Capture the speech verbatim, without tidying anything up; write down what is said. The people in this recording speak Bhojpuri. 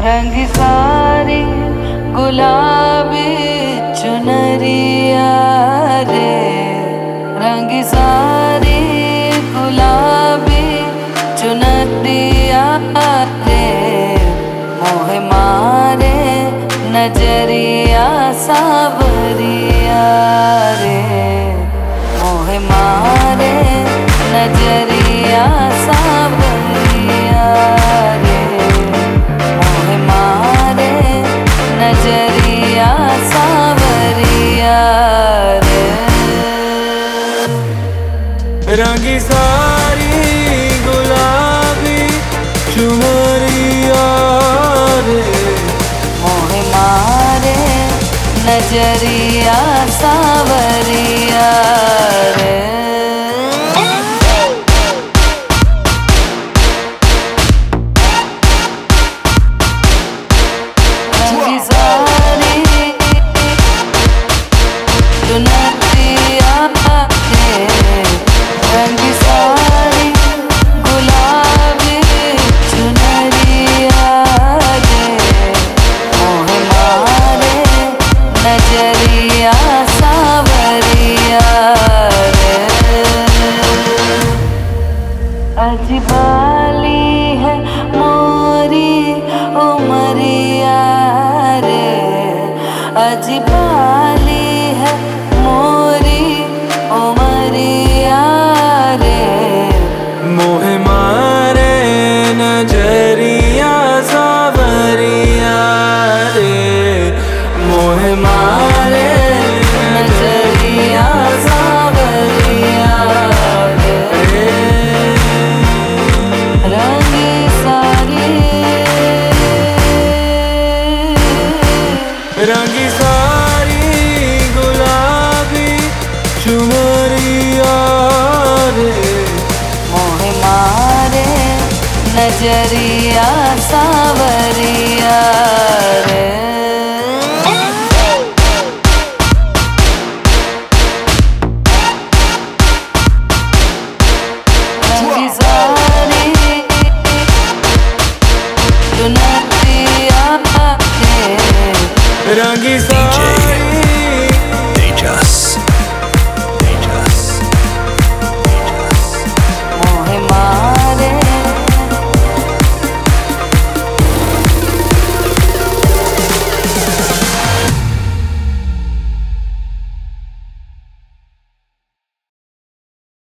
रंग सारी गुलाबी चुनरिया रे, रंग सारी गुलाबी चुनरिया रे, मोह मारे नजरिया सावरिया रे, मोह मारे नजरिया सावरिया रे, मोह मारे नजरिया सावरिया रे। रंगी सारी गुलाबी चुनरिया रे, मोह मारे नजरिया सावरिया रे। रंगी सारी चुनरिया रे, रंगी सारी गुलाबी चुनरिया रे, मोह मारे नजरिया सावरिया रे। अजबाली है मोरी उमरिया रे, अजबाली है मोरी उमरिया रे, मोह मारे नजरिया सावरिया रे, मोह मारे नजरिया सावरिया रे। रंग सारी रंगी सारी गुलाबी चुनरिया रे, मोह मारे नजरिया सावरिया रे। रंगी सारी चुनरिया रे, रंगी सारी